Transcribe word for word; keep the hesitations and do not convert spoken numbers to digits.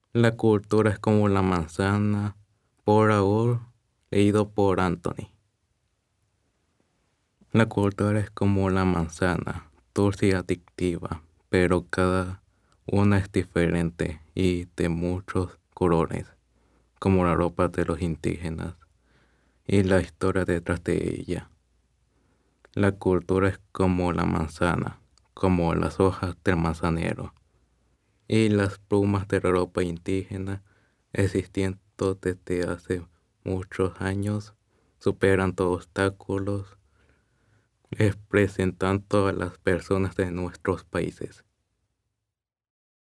La cultura es como la manzana, por Raúl, leído por Anthony. La cultura es como la manzana, dulce y adictiva, pero cada una es diferente y de muchos colores, como la ropa de los indígenas y la historia detrás de ella. La cultura es como la manzana, como las hojas del manzanero y las plumas de la ropa indígena existiendo desde hace muchos años, superan todos obstáculos, representando a las personas de nuestros países.